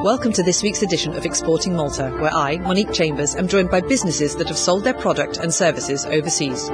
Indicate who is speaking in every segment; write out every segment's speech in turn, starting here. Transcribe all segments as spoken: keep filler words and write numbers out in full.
Speaker 1: Welcome to this week's edition of Exporting Malta, where I, Monique Chambers, am joined by businesses that have sold their product and services overseas.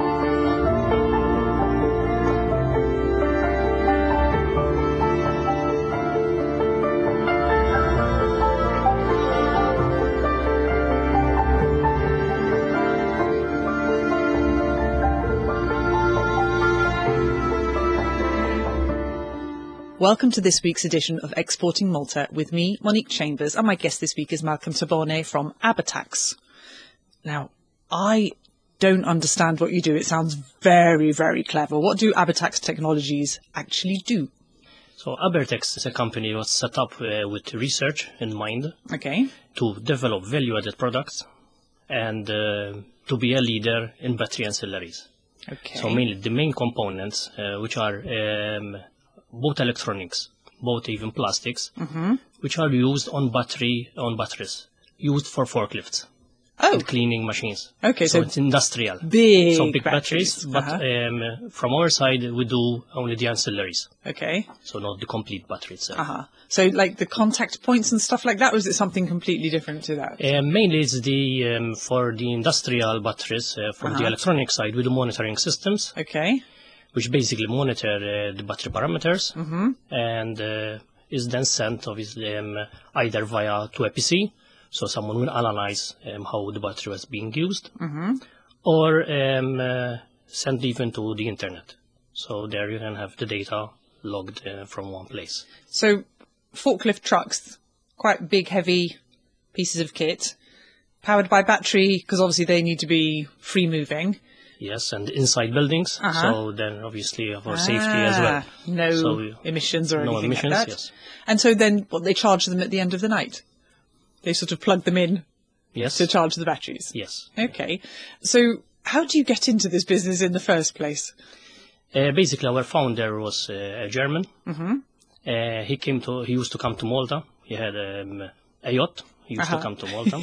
Speaker 1: Welcome to this week's edition of Exporting Malta with me, Monique Chambers, and my guest this week is Malcolm Tabone from Abatax. Now, I don't understand what you do. It sounds very, very clever. What do Abatax Technologies actually do?
Speaker 2: So Abatax is a company that was set up uh, with research in mind.
Speaker 1: Okay.
Speaker 2: To develop value-added products and uh, to be a leader in battery ancillaries.
Speaker 1: Okay.
Speaker 2: So mainly the main components, uh, which are um, both electronics, both even plastics,
Speaker 1: mm-hmm.
Speaker 2: which are used on battery on batteries, used for forklifts
Speaker 1: oh.
Speaker 2: and cleaning machines.
Speaker 1: Okay,
Speaker 2: so,
Speaker 1: so
Speaker 2: it's industrial.
Speaker 1: Big,
Speaker 2: so big
Speaker 1: batteries,
Speaker 2: batteries, but
Speaker 1: uh-huh.
Speaker 2: um, from our side we do only the ancillaries.
Speaker 1: Okay.
Speaker 2: So not the complete battery itself.
Speaker 1: Uh-huh. So like the contact points and stuff like that, or is it something completely different to that?
Speaker 2: Uh, mainly it's the um, for the industrial batteries, uh, for
Speaker 1: uh-huh.
Speaker 2: the electronic side, we do monitoring systems.
Speaker 1: Okay.
Speaker 2: Which basically monitor uh, the battery parameters
Speaker 1: mm-hmm.
Speaker 2: and uh, is then sent obviously um, either via to a P C, so someone will analyze um, how the battery was being used,
Speaker 1: mm-hmm.
Speaker 2: or um, uh, sent even to the internet. So there you can have the data logged uh, from one place.
Speaker 1: So forklift trucks, quite big, heavy pieces of kit, powered by battery, because obviously they need to be free moving.
Speaker 2: Yes, and inside buildings,
Speaker 1: uh-huh.
Speaker 2: so then obviously for
Speaker 1: ah,
Speaker 2: safety as well.
Speaker 1: No
Speaker 2: so,
Speaker 1: emissions or
Speaker 2: no
Speaker 1: anything
Speaker 2: emissions,
Speaker 1: like that.
Speaker 2: Yes.
Speaker 1: And so then what, they charge them at the end of the night? They sort of plug them in
Speaker 2: yes.
Speaker 1: to charge the batteries?
Speaker 2: Yes.
Speaker 1: Okay. So how do you get into this business in the first place?
Speaker 2: Uh, basically, our founder was uh, a German.
Speaker 1: Mm-hmm.
Speaker 2: Uh, he came to. He used to come to Malta. He had um, a yacht. He used
Speaker 1: uh-huh.
Speaker 2: to come to Malta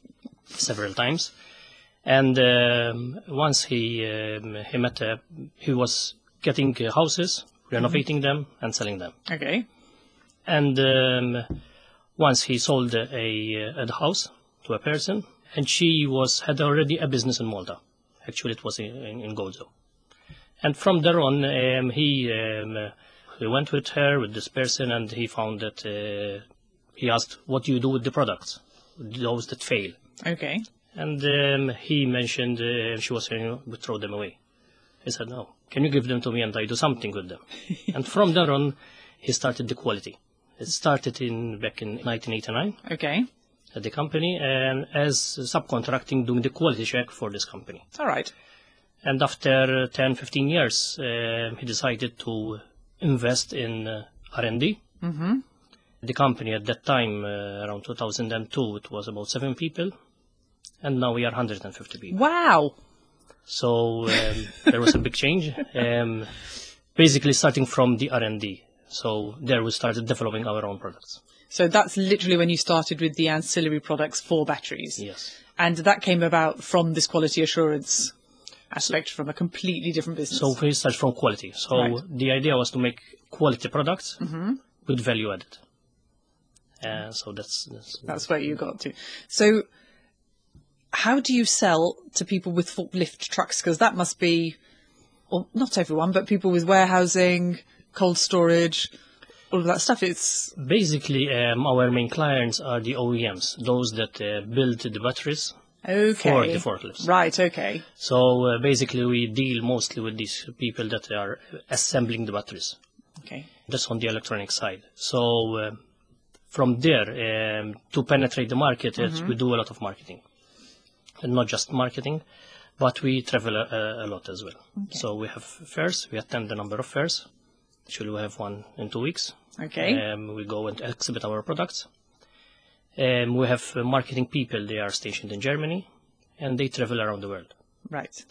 Speaker 2: several times. And um, once he um, he met, uh, he was getting uh, houses, renovating mm-hmm. them, and selling them.
Speaker 1: Okay.
Speaker 2: And um, once he sold a, a, a house to a person, and she was had already a business in Malta. Actually, it was in, in, in Gozo. And from there on, um, he um, he went with her, with this person, and he found that uh, he asked, "What do you do with the products, those that fail?"
Speaker 1: Okay.
Speaker 2: And um, he mentioned, uh, she was saying, we throw them away. He said, "No, can you give them to me and I do something with them?" And from there on, he started the quality. It started in back in nineteen eighty-nine.
Speaker 1: Okay.
Speaker 2: At the company, and as subcontracting, doing the quality check for this company.
Speaker 1: All right.
Speaker 2: And after ten, fifteen years, uh, he decided to invest in uh, R and D.
Speaker 1: Mm-hmm.
Speaker 2: The company at that time, uh, around two thousand two, it was about seven people. And now we are one hundred fifty people.
Speaker 1: Wow.
Speaker 2: So um, there was a big change. Um, basically starting from the R and D. So there we started developing our own products.
Speaker 1: So that's literally when you started with the ancillary products for batteries.
Speaker 2: Yes.
Speaker 1: And that came about from this quality assurance aspect, from a completely different business.
Speaker 2: So we started from quality. So
Speaker 1: right.
Speaker 2: the idea was to make quality products
Speaker 1: mm-hmm.
Speaker 2: with value added. Uh, so that's, that's...
Speaker 1: That's where you got to. So how do you sell to people with forklift trucks? Because that must be, well, not everyone, but people with warehousing, cold storage, all of that stuff. It's
Speaker 2: basically um, our main clients are the O E Ms, those that uh, build the batteries
Speaker 1: okay.
Speaker 2: for the forklifts.
Speaker 1: Right, okay.
Speaker 2: So uh, basically we deal mostly with these people that are assembling the batteries.
Speaker 1: Okay.
Speaker 2: That's on the electronic side. So uh, from there, um, to penetrate the market, mm-hmm. we do a lot of marketing. And not just marketing, but we travel a, a lot as well. Okay. So we have fairs, we attend a number of fairs. Actually, we have one in two weeks.
Speaker 1: Okay.
Speaker 2: Um, we go and exhibit our products. Um, we have uh, marketing people, they are stationed in Germany, and they travel around the world.
Speaker 1: Right.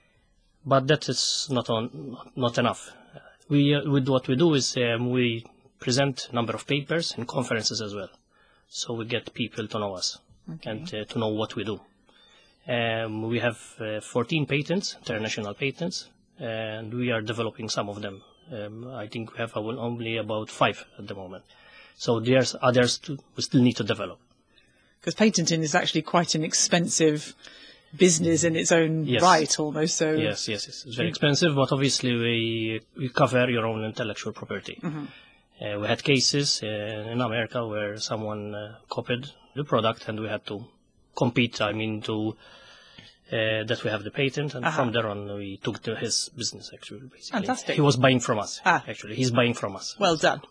Speaker 2: But that is not on, not enough. We, uh, with what we do is um, we present a number of papers and conferences as well. So we get people to know us okay. and uh, to know what we do. Um, we have uh, fourteen patents, international patents, and we are developing some of them. Um, I think we have only about five at the moment. So there's others to, we still need to develop.
Speaker 1: Because patenting is actually quite an expensive business in its own
Speaker 2: Yes.
Speaker 1: right, almost. So
Speaker 2: Yes, yes, yes. It's very expensive, but obviously we we cover your own intellectual property.
Speaker 1: Mm-hmm.
Speaker 2: Uh, we had cases uh, in America where someone uh, copied the product, and we had to compete. I mean, to uh, that we have the patent, and
Speaker 1: Uh-huh.
Speaker 2: from there on we took the, his business. Actually, basically,
Speaker 1: Fantastic.
Speaker 2: He was buying from us.
Speaker 1: Ah.
Speaker 2: Actually, he's buying from us.
Speaker 1: well done.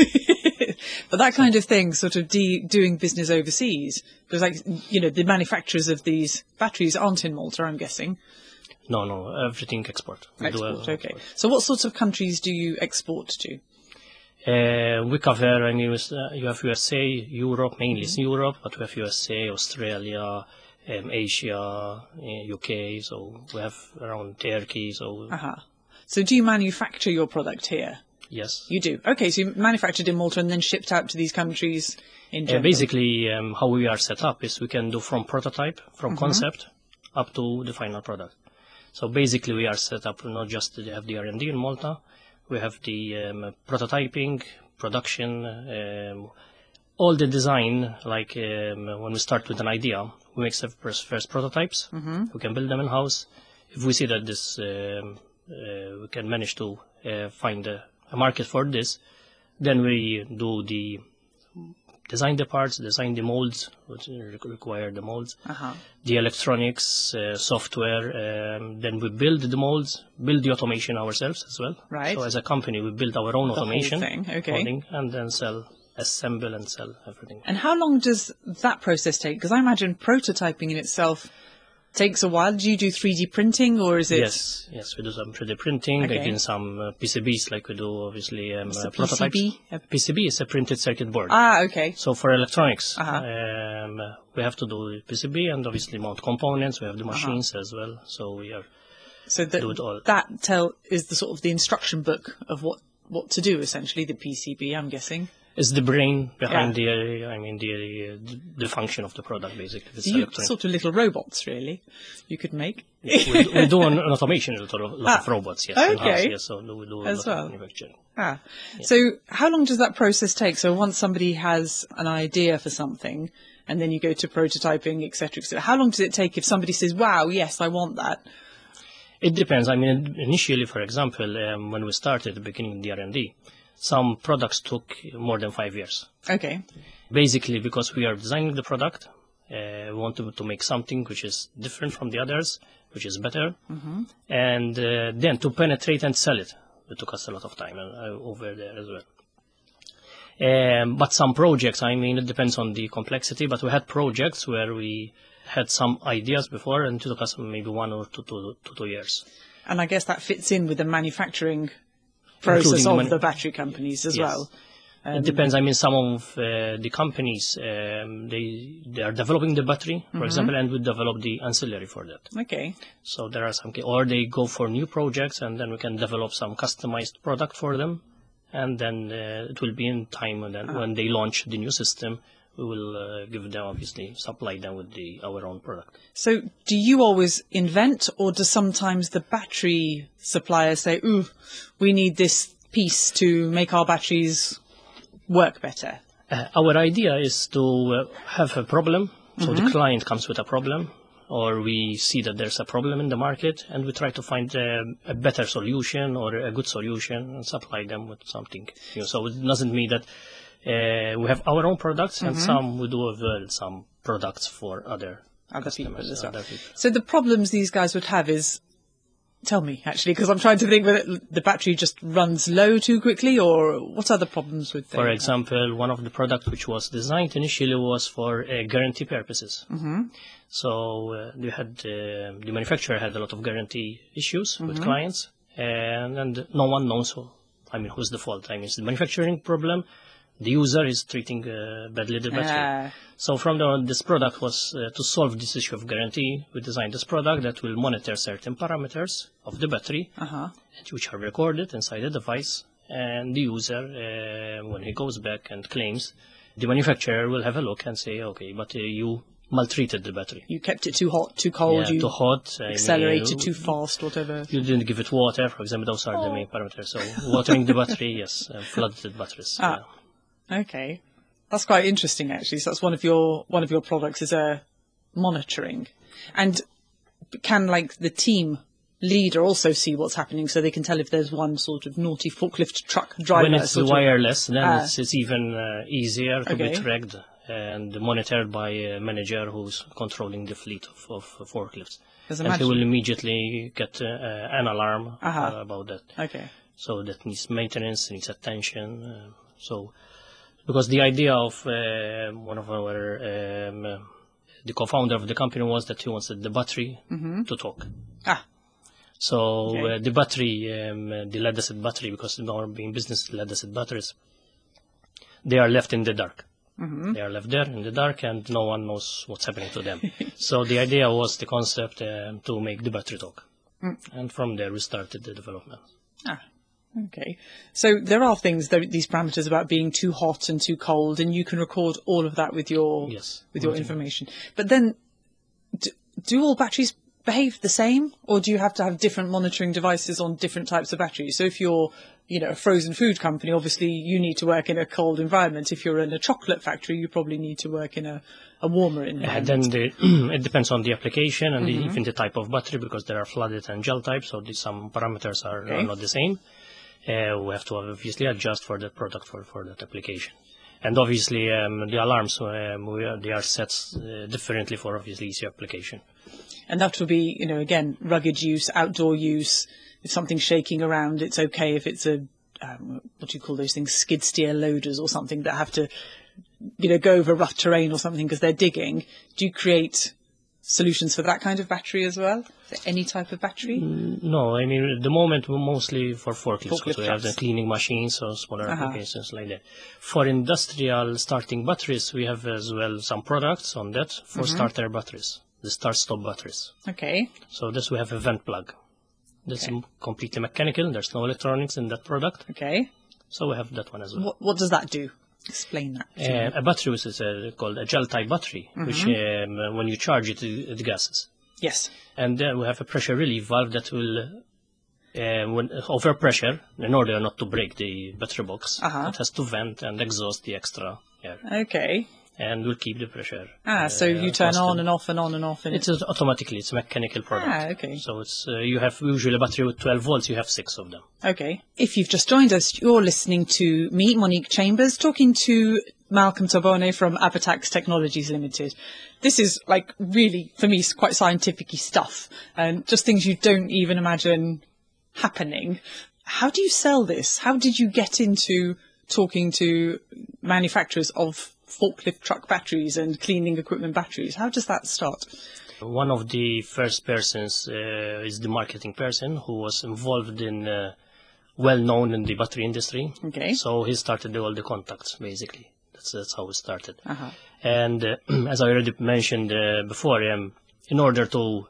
Speaker 1: But that kind of thing, sort of de- doing business overseas, because like you know, the manufacturers of these batteries aren't in Malta, I'm guessing.
Speaker 2: No, no, everything export. We do
Speaker 1: Export,
Speaker 2: have-
Speaker 1: okay. So what sorts of countries do you export to?
Speaker 2: Uh, we cover, I mean, with, uh, you have U S A, Europe, mainly it's Europe, but we have U S A, Australia, um, Asia, uh, U K, so we have around Turkey, so
Speaker 1: Uh-huh. So do you manufacture your product here?
Speaker 2: yes.
Speaker 1: You do. Okay, so you manufactured in Malta and then shipped out to these countries in
Speaker 2: Uh,
Speaker 1: general.
Speaker 2: basically, um, how we are set up is we can do from prototype, from concept, up to the final product. So basically, we are set up not just to have the R and D in Malta, we have the um, prototyping, production, um, all the design, like um, when we start with an idea, we make some first, first prototypes, we can build them in-house. If we see that this, um, uh, we can manage to uh, find a, a market for this, then we do the design the parts, design the molds, which re- require the molds,
Speaker 1: Uh-huh.
Speaker 2: the electronics, uh, software, um, then we build the molds, build the automation ourselves as well.
Speaker 1: Right.
Speaker 2: So as a company, we build our own
Speaker 1: The whole
Speaker 2: automation,
Speaker 1: thing, okay.
Speaker 2: molding, and then sell, assemble and sell everything.
Speaker 1: And how long does that process take? Because I imagine prototyping in itself takes a while. Do you do three D printing or is it?
Speaker 2: Yes, yes, we do some three D printing,
Speaker 1: Okay.
Speaker 2: again some uh, P C Bs like we do obviously um,
Speaker 1: What's
Speaker 2: uh,
Speaker 1: a P C B?
Speaker 2: prototypes.
Speaker 1: A-
Speaker 2: P C B is a printed circuit board.
Speaker 1: Ah, okay.
Speaker 2: So for electronics,
Speaker 1: Uh-huh.
Speaker 2: um, uh, we have to do P C B and obviously mount components. We have the
Speaker 1: Uh-huh.
Speaker 2: machines as well. So we are
Speaker 1: So that
Speaker 2: do it all.
Speaker 1: that tell is the sort of the instruction book of what what to do essentially. The P C B, I'm guessing.
Speaker 2: It's the brain behind the, uh, I mean, the, uh, the function of the product, basically. It's
Speaker 1: So you
Speaker 2: electronic.
Speaker 1: sort of little robots, really. You could make
Speaker 2: we, we do an, an automation, a lot of, lot
Speaker 1: Ah,
Speaker 2: of robots, yes.
Speaker 1: okay.
Speaker 2: in-house, yes, so we do a
Speaker 1: As
Speaker 2: lot
Speaker 1: well.
Speaker 2: of manufacturing.
Speaker 1: Ah. So how long does that process take? So once somebody has an idea for something, and then you go to prototyping, et cetera, et cetera. How long does it take if somebody says, "Wow, yes, I want that"?
Speaker 2: It depends. I mean, initially, for example, um, when we started at the beginning of the R and D, some products took more than five years.
Speaker 1: Okay.
Speaker 2: Basically, because we are designing the product, uh, we want to, to make something which is different from the others, which is better,
Speaker 1: Mm-hmm.
Speaker 2: and uh, then to penetrate and sell it, it took us a lot of time uh, over there as well. Um, but some projects, I mean, it depends on the complexity, but we had projects where we had some ideas before and it took us maybe one or two, two, two, two years.
Speaker 1: And I guess that fits in with the manufacturing process
Speaker 2: Including the
Speaker 1: of
Speaker 2: manu-
Speaker 1: the battery companies as
Speaker 2: Yes.
Speaker 1: well. Um,
Speaker 2: It depends. I mean, some of uh, the companies, um, they they are developing the battery, for example, and we develop the ancillary for that.
Speaker 1: Okay.
Speaker 2: So there are some, ca- or they go for new projects, and then we can develop some customized product for them, and then uh, it will be in time, and then when they launch the new system, we will uh, give them, obviously, supply them with the our own product.
Speaker 1: So do you always invent, or do sometimes the battery suppliers say, "Ooh, we need this piece to make our batteries work better"?
Speaker 2: Uh, our idea is to uh, have a problem. So the client comes with a problem, or we see that there's a problem in the market, and we try to find a, a better solution or a good solution and supply them with something. You know, so it doesn't mean that uh, we have our own products, and some we do as well some products for other
Speaker 1: Other people
Speaker 2: customers,
Speaker 1: as well.
Speaker 2: other people.
Speaker 1: So the problems these guys would have is, tell me actually, because I'm trying to think whether the battery just runs low too quickly, or what other problems would they
Speaker 2: For
Speaker 1: have?
Speaker 2: example, one of the products which was designed initially was for uh, guarantee purposes. Mm-hmm. So uh, they had uh, the manufacturer had a lot of guarantee issues
Speaker 1: Mm-hmm.
Speaker 2: with clients, and, and no one knows who. I mean, who's the fault? I mean, it's the manufacturing problem. The user is treating uh, badly the battery.
Speaker 1: Ah,
Speaker 2: So from the, this product was uh, to solve this issue of guarantee. We designed this product that will monitor certain parameters of the battery,
Speaker 1: uh-huh.
Speaker 2: which are recorded inside the device, and the user, uh, when he goes back and claims, the manufacturer will have a look and say, okay, but uh, you maltreated the battery.
Speaker 1: You kept it too hot, too cold,
Speaker 2: Yeah,
Speaker 1: you
Speaker 2: too hot. I
Speaker 1: accelerated
Speaker 2: mean,
Speaker 1: too fast, whatever.
Speaker 2: You didn't give it water, for example. Those are the main parameters. So watering the battery, yes, uh, flooded batteries.
Speaker 1: Ah.
Speaker 2: yeah.
Speaker 1: Okay. That's quite interesting, actually. So that's one of your one of your products is a monitoring. And can, like, the team leader also see what's happening so they can tell if there's one sort of naughty forklift truck driver?
Speaker 2: When it's
Speaker 1: sort of-
Speaker 2: wireless, then
Speaker 1: Ah.
Speaker 2: it's, it's even uh, easier to
Speaker 1: Okay.
Speaker 2: be tracked and monitored by a manager who's controlling the fleet of, of forklifts.
Speaker 1: Because
Speaker 2: And he
Speaker 1: imagine-
Speaker 2: will immediately get uh, uh, an alarm
Speaker 1: Uh-huh.
Speaker 2: uh, about that.
Speaker 1: Okay.
Speaker 2: So that needs maintenance, needs attention. Uh, so, because the idea of uh, one of our, um, uh, the co-founder of the company was that he wanted the battery to talk.
Speaker 1: Ah,
Speaker 2: So
Speaker 1: Okay.
Speaker 2: uh, the battery, um, uh, the lead-acid battery, because in our being business lead-acid batteries, they are left in the dark. They are left there in the dark, and no one knows what's happening to them. So the idea was the concept um, to make the battery talk, and from there we started the development.
Speaker 1: ah. Okay. So there are things, though, these parameters about being too hot and too cold, and you can record all of that with your
Speaker 2: Yes.
Speaker 1: with your
Speaker 2: Okay.
Speaker 1: information. But then, do, do all batteries behave the same, or do you have to have different monitoring devices on different types of batteries? So if you're, you know, a frozen food company, obviously you need to work in a cold environment. If you're in a chocolate factory, you probably need to work in a, a warmer
Speaker 2: Uh,
Speaker 1: environment.
Speaker 2: then the, it depends on the application and the, even the type of battery, because there are flooded and gel types, so the, some parameters are,
Speaker 1: Okay.
Speaker 2: are not the same. Uh, we have to obviously adjust for that product for, for that application. And obviously um, the alarms, um, we are, they are set uh, differently for obviously each application.
Speaker 1: And that will be, you know, again, rugged use, outdoor use. If something's shaking around, it's okay. If it's a, um, what do you call those things, skid steer loaders or something that have to, you know, go over rough terrain or something because they're digging. Do you create solutions for that kind of battery as well? For any type of battery?
Speaker 2: No, I mean, at the moment, we're mostly for forklifts,
Speaker 1: Forklift
Speaker 2: because we have the
Speaker 1: trucks.
Speaker 2: cleaning machines or smaller
Speaker 1: Uh-huh.
Speaker 2: applications like that. For industrial starting batteries, we have as well some products on that for
Speaker 1: Mm-hmm.
Speaker 2: starter batteries, the start-stop batteries.
Speaker 1: Okay.
Speaker 2: So this we have a vent plug. This
Speaker 1: Okay.
Speaker 2: is completely mechanical. There's no electronics in that product.
Speaker 1: Okay.
Speaker 2: So we have that one as well.
Speaker 1: What, what does that do? Explain that. to me.
Speaker 2: Uh, a battery which is uh, called a gel-type battery, which
Speaker 1: Mm-hmm.
Speaker 2: um, uh, when you charge it, it it gases.
Speaker 1: Yes.
Speaker 2: And then we have a pressure relief valve that will, uh, when over pressure, in order not to break the battery box,
Speaker 1: Uh-huh.
Speaker 2: it has to vent and exhaust the extra air,
Speaker 1: Okay.
Speaker 2: and will keep the pressure.
Speaker 1: Ah, so
Speaker 2: uh,
Speaker 1: you turn on
Speaker 2: constant.
Speaker 1: and off and on and off. And
Speaker 2: It's a, automatically, it's a mechanical product.
Speaker 1: Ah, okay.
Speaker 2: So it's uh, you have usually a battery with twelve volts. You have six of them.
Speaker 1: Okay. If you've just joined us, you're listening to me, Monique Chambers, talking to Malcolm Tobone from Abatax Technologies Limited. This is, like, really, for me, quite scientific-y stuff, and just things you don't even imagine happening. How do you sell this? How did you get into talking to manufacturers of forklift truck batteries and cleaning equipment batteries? How does that start?
Speaker 2: One of the first persons uh, is the marketing person who was involved in, uh, well known in the battery industry.
Speaker 1: Okay.
Speaker 2: So he started all the contacts, basically. That's, that's how it started.
Speaker 1: Uh-huh.
Speaker 2: And uh, as I already mentioned uh, before, um, in order to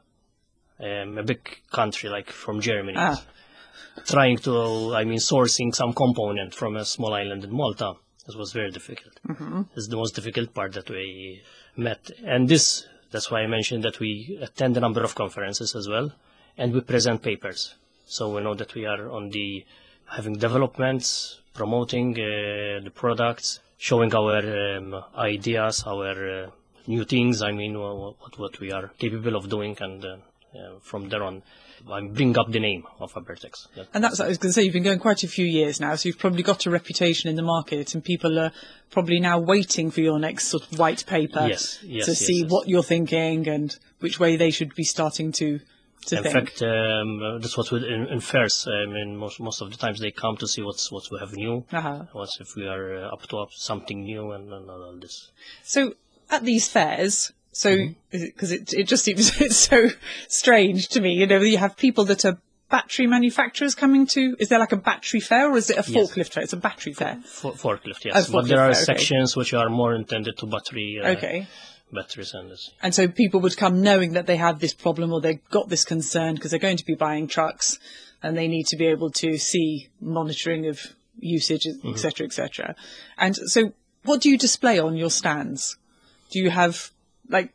Speaker 2: um, a big country like from Germany,
Speaker 1: Ah.
Speaker 2: trying to, I mean, sourcing some component from a small island in Malta, this was very difficult. Mm-hmm. This is the most difficult part that we met. And this, that's why I mentioned that we attend a number of conferences as well, and we present papers. So we know that we are on the, having developments, promoting uh, the products, showing our um, ideas, our uh, new things, I mean, what, what we are capable of doing, and uh, uh, from there on, I bring up the name of Abertex. That-
Speaker 1: And that's what I was going to say. You've been going quite a few years now, so you've probably got a reputation in the market, and people are probably now waiting for your next sort of white paper
Speaker 2: Yes, yes,
Speaker 1: to
Speaker 2: yes,
Speaker 1: see
Speaker 2: yes.
Speaker 1: what you're thinking and which way they should be starting to to
Speaker 2: In
Speaker 1: think.
Speaker 2: fact, um, uh, that's what we in, in fairs. I mean, most most of the times they come to see what's what we have new,
Speaker 1: Uh-huh.
Speaker 2: what's if we are uh, up to up something new, and, and all this.
Speaker 1: So at these fairs, so
Speaker 2: Mm-hmm.
Speaker 1: because it it just seems it's so strange to me, you know, you have people that are battery manufacturers coming to. Is there like a battery fair, or is it a
Speaker 2: Yes.
Speaker 1: forklift fair? It's a battery fair.
Speaker 2: For, forklift, yes,
Speaker 1: Oh,
Speaker 2: but
Speaker 1: forklift
Speaker 2: there are
Speaker 1: fair, okay.
Speaker 2: sections which are more intended to battery. Uh,
Speaker 1: Okay.
Speaker 2: Batteries and this.
Speaker 1: And so people would come knowing that they have this problem or they've got this concern because they're going to be buying trucks and they need to be able to see monitoring of usage, et cetera, et cetera. And so what do you display on your stands? Do you have like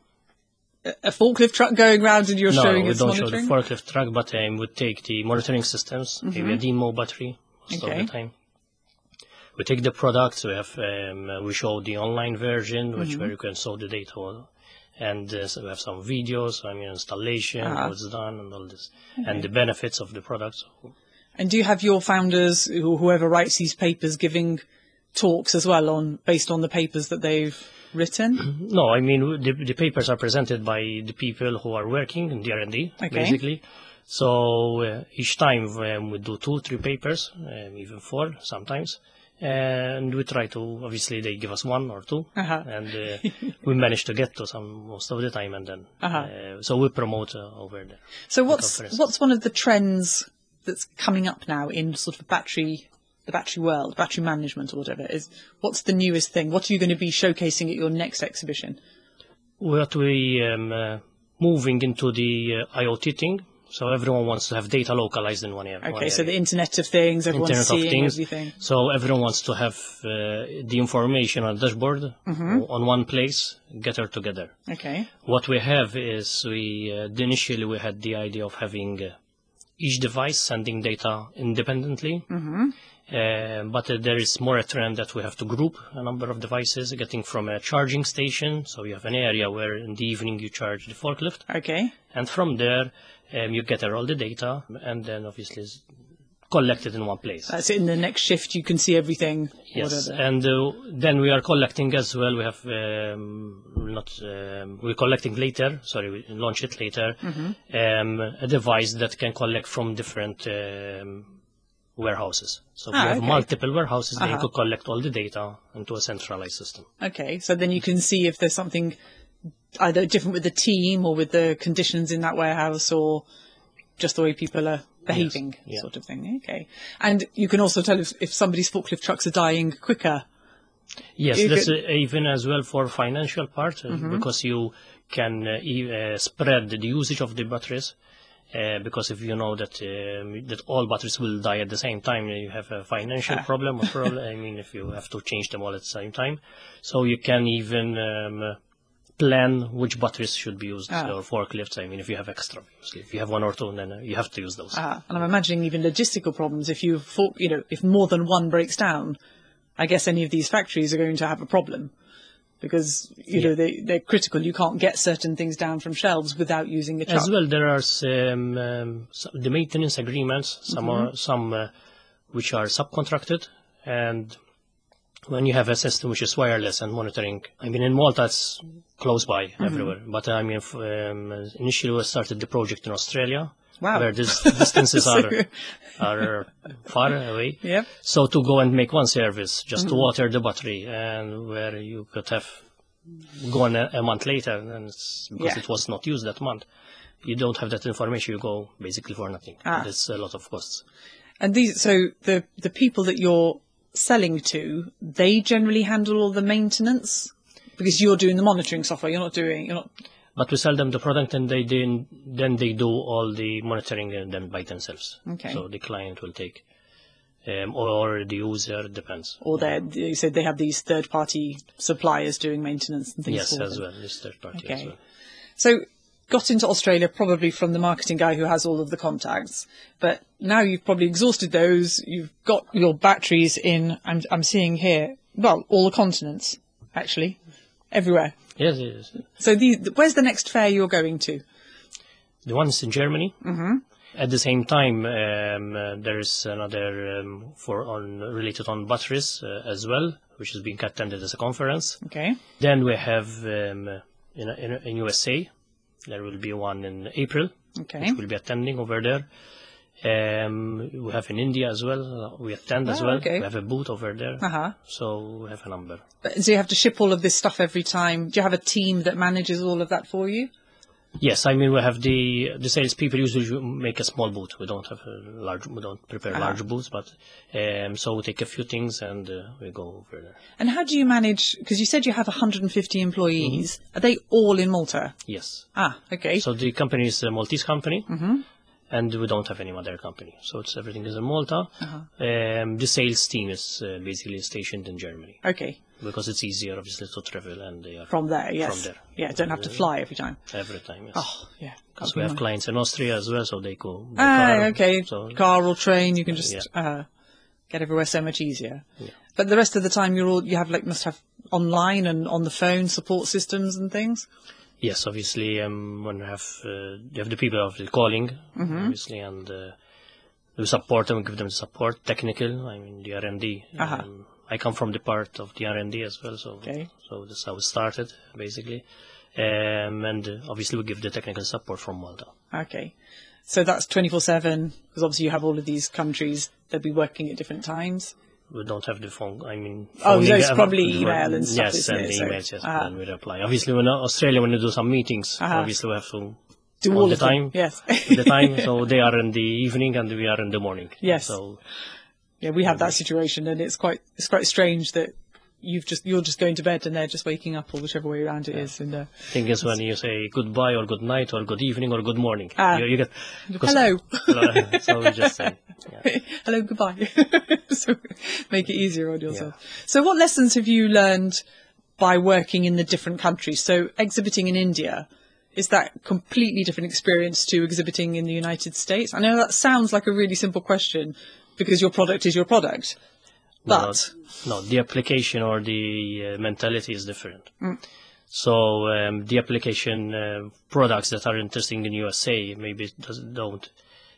Speaker 1: a a forklift truck going around and you're
Speaker 2: No,
Speaker 1: showing
Speaker 2: we
Speaker 1: its
Speaker 2: don't
Speaker 1: monitoring?
Speaker 2: show the forklift truck, but um, we take the monitoring systems, maybe a Demo battery most
Speaker 1: Okay.
Speaker 2: of the time. we take the products. We have um, uh, we show the online version, which where you can show the data, on. and uh, so we have some videos. I mean, installation,
Speaker 1: Ah.
Speaker 2: how it's done, and all this, and the benefits of the products.
Speaker 1: And do you have your founders, who, whoever writes these papers, giving talks as well on based on the papers that they've written?
Speaker 2: No, I mean the, the papers are presented by the people who are working in the R and D,
Speaker 1: Okay.
Speaker 2: basically. So uh, each time um, we do two, three papers, um, even four sometimes, and we try to. Obviously, they give us one or two,
Speaker 1: Uh-huh.
Speaker 2: and uh, we manage to get to some most of the time, and then
Speaker 1: Uh-huh.
Speaker 2: uh, so we promote uh, over there.
Speaker 1: So what's
Speaker 2: conference.
Speaker 1: what's one of the trends that's coming up now in sort of battery, the battery world, battery management or whatever? Is what's the newest thing? What are you going to be showcasing at your next exhibition?
Speaker 2: What we um, uh, moving into the uh, IoT thing. So everyone wants to have data localized in one area. one
Speaker 1: Okay, so
Speaker 2: area.
Speaker 1: the Internet of Things, everyone's
Speaker 2: Internet of
Speaker 1: seeing
Speaker 2: Things.
Speaker 1: everything.
Speaker 2: So everyone wants to have uh, the information on the dashboard on one place, gather together.
Speaker 1: Okay.
Speaker 2: What we have is we uh, initially we had the idea of having uh, each device sending data independently. Uh, but uh, there is more a trend that we have to group a number of devices, getting from a charging station. So you have an area where in the evening you charge the forklift,
Speaker 1: Okay.
Speaker 2: and from there um, you gather all the data, and then obviously it's collected in one place.
Speaker 1: That's it. In the next shift, you can see everything.
Speaker 2: Yes,
Speaker 1: whatever.
Speaker 2: and uh, then we are collecting as well. We have um, not um, we're collecting later. Sorry, we launch it later. Um, a device that can collect from different um, warehouses. So if
Speaker 1: Ah,
Speaker 2: you have
Speaker 1: okay.
Speaker 2: multiple warehouses, then you
Speaker 1: Uh-huh.
Speaker 2: could collect all the data into a centralized system.
Speaker 1: Okay, so then you can see if there's something either different with the team or with the conditions in that warehouse, or just the way people are behaving,
Speaker 2: yeah.
Speaker 1: sort of thing. Okay, and you can also tell if, if somebody's forklift trucks are dying quicker.
Speaker 2: Yes,
Speaker 1: You
Speaker 2: that's
Speaker 1: could-
Speaker 2: uh, even as well for financial part, uh, because you can uh, e- uh, spread the usage of the batteries. Uh, because if you know that um, that all batteries will die at the same time, you have a financial
Speaker 1: Ah.
Speaker 2: problem. Or problem. I mean, if you have to change them all at the same time, so you can even um, uh, plan which batteries should be used
Speaker 1: Ah.
Speaker 2: or forklifts. I mean, if you have extra, obviously. If you have one or two, then uh, you have to use those.
Speaker 1: Uh, and I'm imagining even logistical problems. If you, for, you know, if more than one breaks down, I guess any of these factories are going to have a problem. Because, you
Speaker 2: Yeah.
Speaker 1: know, they, they're critical. You can't get certain things down from shelves without using a truck.
Speaker 2: As well, there are some, um, some the maintenance agreements. Some are some uh, which are subcontracted, and when you have a system which is wireless and monitoring, I mean, in Malta it's close by everywhere. But I mean, f- um, initially we started the project in Australia,
Speaker 1: Wow.
Speaker 2: where the distances
Speaker 1: So-
Speaker 2: are are far away.
Speaker 1: Yep.
Speaker 2: So to go and make one service just to water the battery, and where you could have gone a, a month later, and it's because
Speaker 1: Yeah.
Speaker 2: it was not used that month, you don't have that information. You go basically for nothing.
Speaker 1: Ah.
Speaker 2: It's a lot of costs.
Speaker 1: And these, so the the people that you're selling to, they generally handle all the maintenance because you're doing the monitoring software. You're not doing. You're not.
Speaker 2: But we sell them the product, and they then then they do all the monitoring uh, them by themselves.
Speaker 1: Okay.
Speaker 2: So the client will take, um, or the user, depends.
Speaker 1: Or they you said they have these third party suppliers doing maintenance and things.
Speaker 2: Yes,
Speaker 1: for
Speaker 2: as
Speaker 1: them.
Speaker 2: well. This third party as
Speaker 1: Okay.
Speaker 2: well.
Speaker 1: So got into Australia probably from the marketing guy who has all of the contacts, but now you've probably exhausted those. You've got your batteries in. I'm I'm seeing here. Well, all the continents actually, everywhere.
Speaker 2: Yes, yes.
Speaker 1: So these, where's the next fair you're going to?
Speaker 2: The one is in Germany. Mm-hmm. At the same time, um, uh, there is another um, for on related on batteries uh, as well, which is being attended as a conference.
Speaker 1: Okay.
Speaker 2: Then we have um, uh, in, in in U S A, there will be one in April,
Speaker 1: Okay.
Speaker 2: which we'll be attending over there. Um, we have in India as well. Uh, we attend as
Speaker 1: Oh,
Speaker 2: well.
Speaker 1: okay.
Speaker 2: We have a booth over there,
Speaker 1: Uh huh.
Speaker 2: so we have a number.
Speaker 1: So you have to ship all of this stuff every time. Do you have a team that manages all of that for you?
Speaker 2: Yes, I mean we have the the salespeople usually make a small booth. We don't have a large. We don't prepare
Speaker 1: Uh-huh.
Speaker 2: large booths, but um, so we take a few things and uh, we go over there.
Speaker 1: And how do you manage? Because you said you have one hundred fifty employees. Are they all in Malta?
Speaker 2: Yes.
Speaker 1: Ah, okay.
Speaker 2: So the company is a Maltese company, and we don't have any mother company. So it's everything is in Malta. Um, the sales team is uh, basically stationed in Germany
Speaker 1: Okay.
Speaker 2: because it's easier, obviously, to travel, and they are
Speaker 1: From there, yes.
Speaker 2: From there.
Speaker 1: Yeah, don't have to fly every time.
Speaker 2: every time. Yes.
Speaker 1: Oh, yeah.
Speaker 2: Because
Speaker 1: Can't
Speaker 2: we
Speaker 1: be
Speaker 2: have
Speaker 1: nice.
Speaker 2: clients in Austria as well, so they go by
Speaker 1: Ah,
Speaker 2: car.
Speaker 1: okay.
Speaker 2: So
Speaker 1: Car or train, you can just
Speaker 2: Yeah.
Speaker 1: uh, get everywhere so much easier.
Speaker 2: Yeah.
Speaker 1: But the rest of the time, you're all you have like must have online and on the phone support systems and things.
Speaker 2: Yes, obviously, um, when you have uh, you have the people of the calling, mm-hmm. obviously, and uh, we support them, give them support, technical. I mean, the R and D.
Speaker 1: Uh-huh.
Speaker 2: Um, I come from the part of the R and D as well, so
Speaker 1: Okay.
Speaker 2: so that's how it started, basically. Um, and uh, obviously, we give the technical support from Malta.
Speaker 1: Okay. So that's twenty-four seven, because obviously you have all of these countries, they'll be working at different times.
Speaker 2: We don't have the phone, I mean...
Speaker 1: Oh, so it's
Speaker 2: uh,
Speaker 1: probably email and stuff,
Speaker 2: yes,
Speaker 1: isn't
Speaker 2: and
Speaker 1: it?
Speaker 2: the
Speaker 1: So,
Speaker 2: emails, yes,
Speaker 1: uh-huh.
Speaker 2: and we reply. Obviously, when Australia, when we do some meetings,
Speaker 1: Uh-huh.
Speaker 2: obviously we have to...
Speaker 1: Do
Speaker 2: all
Speaker 1: all
Speaker 2: the
Speaker 1: of them,
Speaker 2: time,
Speaker 1: yes.
Speaker 2: the time, so they are in the evening and we are in the morning.
Speaker 1: Yes.
Speaker 2: So,
Speaker 1: Yeah, we have that situation, and it's quite it's quite strange that you've just you're just going to bed and they're just waking up, or whichever way around it is. And uh,
Speaker 2: thing is, when you say goodbye or good night or good evening or good morning,
Speaker 1: Ah.
Speaker 2: you, you get
Speaker 1: hello,
Speaker 2: hello. So we just say, yeah.
Speaker 1: hello, goodbye. So make it easier on yourself. So, what lessons have you learned by working in the different countries? So, exhibiting in India, is that completely different experience to exhibiting in the United States? I know that sounds like a really simple question because your product is your product, but
Speaker 2: no, no, the application or the uh, mentality is different.
Speaker 1: Mm.
Speaker 2: So um, the application uh, products that are interesting in U S A maybe does, don't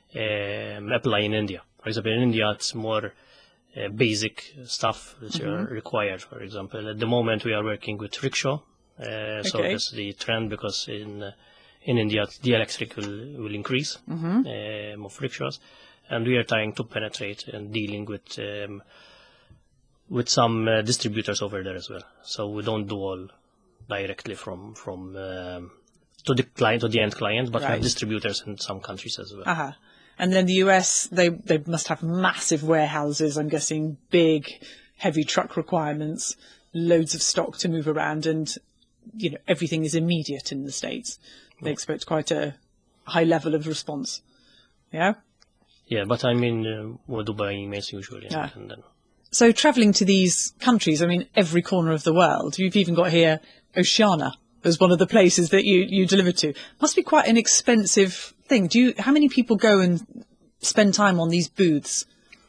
Speaker 2: um, apply in India. For example, in India it's more uh, basic stuff that
Speaker 1: Mm-hmm.
Speaker 2: are required. For example, at the moment we are working with rickshaw. Uh, so
Speaker 1: Okay.
Speaker 2: that's the trend, because in uh, in India the electric will, will increase
Speaker 1: Mm-hmm.
Speaker 2: um, of rickshaws, and we are trying to penetrate and dealing with um, with some uh, distributors over there as well. So we don't do all directly from from um, to the client, to the end client, but we
Speaker 1: Right.
Speaker 2: have distributors in some countries as well.
Speaker 1: Uh-huh. And then the U S, they they must have massive warehouses, I'm guessing, big, heavy truck requirements, loads of stock to move around, and, you know, everything is immediate in the States. They expect quite a high level of response. Yeah?
Speaker 2: Yeah, but I mean, uh, we do by emails usually.
Speaker 1: Yeah.
Speaker 2: And then,
Speaker 1: So travelling to these countries, I mean, every corner of the world, you've even got here Oceania as one of the places that you, you deliver to. Must be quite an expensive thing. Do you? How many people go and spend time on these booths?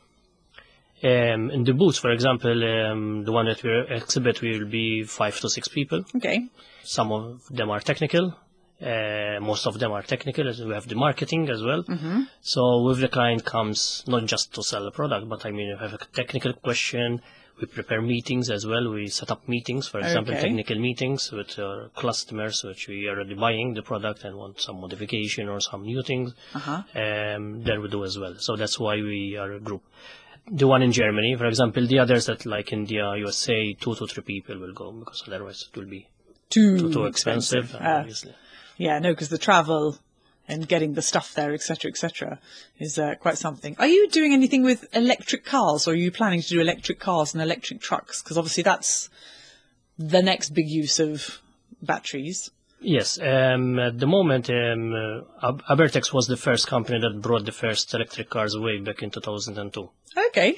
Speaker 2: um, in the booths, for example, um, the one that we exhibit will be five to six people.
Speaker 1: Okay.
Speaker 2: Some of them are technical. Uh, most of them are technical, as we have the marketing as well.
Speaker 1: Mm-hmm.
Speaker 2: So with the client comes not just to sell a product, but I mean, you have a technical question. We prepare meetings as well. We set up meetings, for example,
Speaker 1: Okay.
Speaker 2: technical meetings with our customers, which we are already buying the product and want some modification or some new things.
Speaker 1: Uh-huh.
Speaker 2: Um, then we do as well. So that's why we are a group. The one in Germany, for example, the others that like India, U S A, two to three people will go, because otherwise it will be
Speaker 1: Too,
Speaker 2: too, too expensive,
Speaker 1: Ah.
Speaker 2: obviously.
Speaker 1: Yeah, no, because the travel and getting the stuff there, et cetera, et cetera, is uh, quite something. Are you doing anything with electric cars, or are you planning to do electric cars and electric trucks? Because obviously that's the next big use of batteries.
Speaker 2: Yes, um, at the moment, um, uh, Ab- Abertex was the first company that brought the first electric cars way back in two thousand two.
Speaker 1: Okay.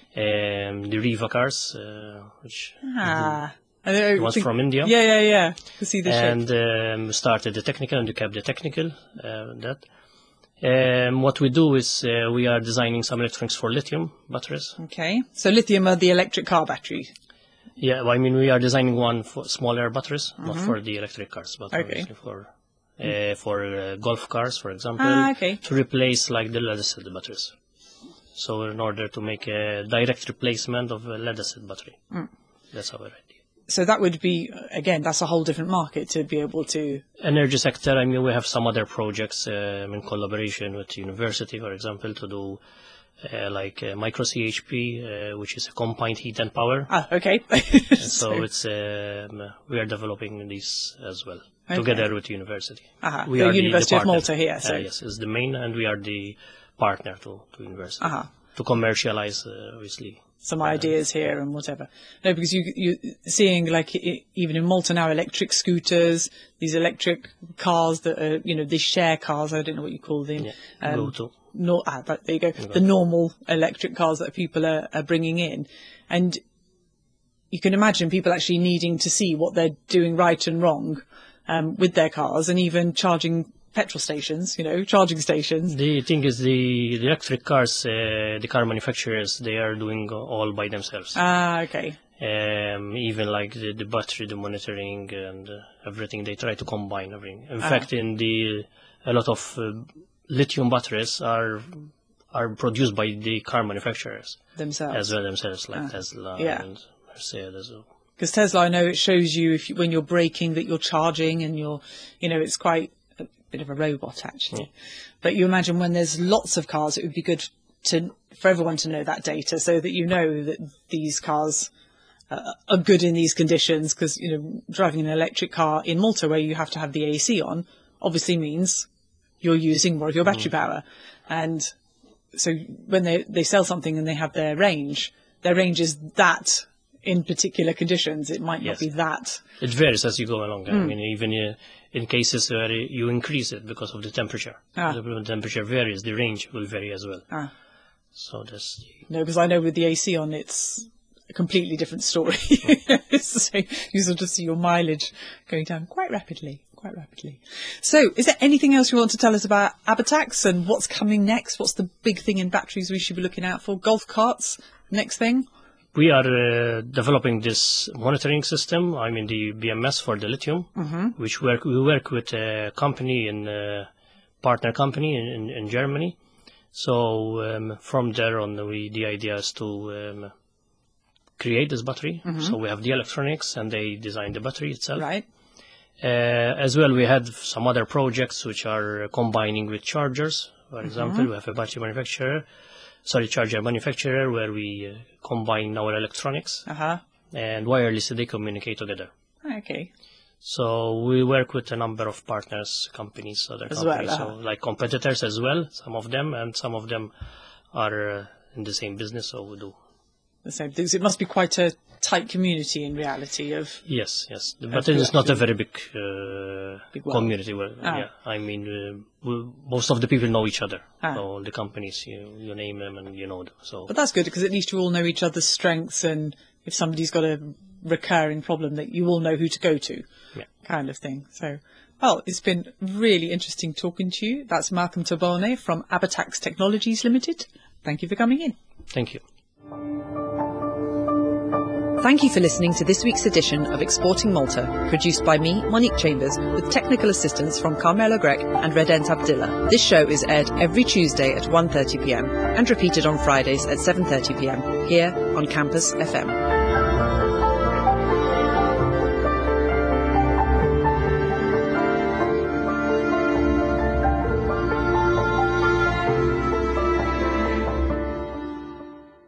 Speaker 2: Um, the Riva cars, uh, which
Speaker 1: Ah. I don't
Speaker 2: the ones
Speaker 1: think-
Speaker 2: from India.
Speaker 1: Yeah, yeah, yeah. You see the
Speaker 2: And
Speaker 1: shape.
Speaker 2: um, started the technical and we kept the technical. Uh, that. Um, what we do is uh, we are designing some electronics for lithium batteries.
Speaker 1: Okay. So lithium are the electric car battery.
Speaker 2: Yeah, well, I mean, we are designing one for smaller batteries, not for the electric cars, but
Speaker 1: Okay.
Speaker 2: obviously for uh, for uh, golf cars, for example,
Speaker 1: Ah, okay.
Speaker 2: to replace like the lead acid batteries. So in order to make a direct replacement of a lead acid battery, that's our idea.
Speaker 1: So that would be, again, that's a whole different market to be able to...
Speaker 2: Energy sector, I mean, we have some other projects um, in collaboration with university, for example, to do uh, like uh, micro C H P, uh, which is a combined heat and power.
Speaker 1: Ah, okay.
Speaker 2: So it's um, we are developing this as well,
Speaker 1: Okay.
Speaker 2: together with university.
Speaker 1: Uh-huh.
Speaker 2: We
Speaker 1: The
Speaker 2: are
Speaker 1: University of
Speaker 2: partner.
Speaker 1: Malta here, so-
Speaker 2: Uh, yes, is the main, and we are the partner to, to university
Speaker 1: Uh-huh.
Speaker 2: to commercialize, uh, obviously.
Speaker 1: Some ideas here and whatever. No, because you you seeing like i even in Malta now, electric scooters, these electric cars that are, you know, these share cars. I don't know what you call them.
Speaker 2: Yeah, go to.
Speaker 1: No, ah, but there you go. The normal electric cars that people are, are bringing in, and you can imagine people actually needing to see what they're doing right and wrong um, with their cars, and even charging petrol stations, you know, charging stations.
Speaker 2: The thing is, the, the electric cars, uh, the car manufacturers, they are doing all by themselves.
Speaker 1: Ah, okay.
Speaker 2: Um, even like the, the battery, the monitoring, and uh, everything, they try to combine everything. In
Speaker 1: Ah.
Speaker 2: fact, in the a lot of uh, lithium batteries are are produced by the car manufacturers
Speaker 1: Themselves.
Speaker 2: as well themselves, like
Speaker 1: Ah.
Speaker 2: Tesla
Speaker 1: Yeah.
Speaker 2: and Mercedes.
Speaker 1: Because Tesla, I know it shows you if you, when you're braking that you're charging, and you're, you know, it's quite a bit of a robot actually. But you imagine when there's lots of cars, it would be good to for everyone to know that data, so that you know that these cars uh, are good in these conditions. Because, you know, driving an electric car in Malta, where you have to have the A C on, obviously means you're using more of your battery mm. power. And so when they they sell something and they have their range, their range is that. In particular conditions, it might not
Speaker 2: Yes.
Speaker 1: be that.
Speaker 2: It varies as you go along.
Speaker 1: Mm.
Speaker 2: I mean, even uh, in cases where you increase it because of the temperature.
Speaker 1: Ah.
Speaker 2: The temperature varies, the range will vary as well.
Speaker 1: Ah.
Speaker 2: So that's...
Speaker 1: No, because I know with the A C on, it's a completely different story. So you sort of see your mileage going down quite rapidly, quite rapidly. So is there anything else you want to tell us about Abatax and what's coming next? What's the big thing in batteries we should be looking out for? Golf carts, next thing?
Speaker 2: We are uh, developing this monitoring system. I mean, the B M S for the lithium,
Speaker 1: Mm-hmm.
Speaker 2: which work, we work with a company in uh, partner company in, in, in Germany. So um, from there on, we, the idea is to um, create this battery.
Speaker 1: Mm-hmm.
Speaker 2: So we have the electronics, and they design the battery itself.
Speaker 1: Right.
Speaker 2: Uh, as well, we had some other projects which are combining with chargers. For example,
Speaker 1: Mm-hmm.
Speaker 2: we have a battery manufacturer. Sorry, charger manufacturer, where we uh, combine our electronics
Speaker 1: Uh-huh.
Speaker 2: and wirelessly they communicate together.
Speaker 1: Okay.
Speaker 2: So we work with a number of partners, companies, other
Speaker 1: As well,
Speaker 2: companies,
Speaker 1: uh-huh.
Speaker 2: so like competitors as well, some of them, and some of them are uh, in the same business, so we do.
Speaker 1: The same things. It must be quite a tight community in reality of...
Speaker 2: Yes, yes,
Speaker 1: Of
Speaker 2: but it's not a
Speaker 1: actually-
Speaker 2: very big, uh,
Speaker 1: Big world.
Speaker 2: community. Where,
Speaker 1: Ah.
Speaker 2: Yeah, I mean, uh, we, most of the people know each other.
Speaker 1: Ah.
Speaker 2: So the companies, you, you name them and you know them. So
Speaker 1: But that's good, because at least you all know each other's strengths, and if somebody's got a recurring problem, that you all know who to go to,
Speaker 2: Yeah.
Speaker 1: kind of thing. So, well, it's been really interesting talking to you. That's Malcolm Tabone from Abatax Technologies Limited. Thank you for coming in.
Speaker 2: thank you.
Speaker 1: Thank you for listening to this week's edition of Exporting Malta, produced by me, Monique Chambers, with technical assistance from Carmelo Grech and Redent Abdillah. This show is aired every Tuesday at one thirty p m and repeated on Fridays at seven thirty p m here on Campus F M.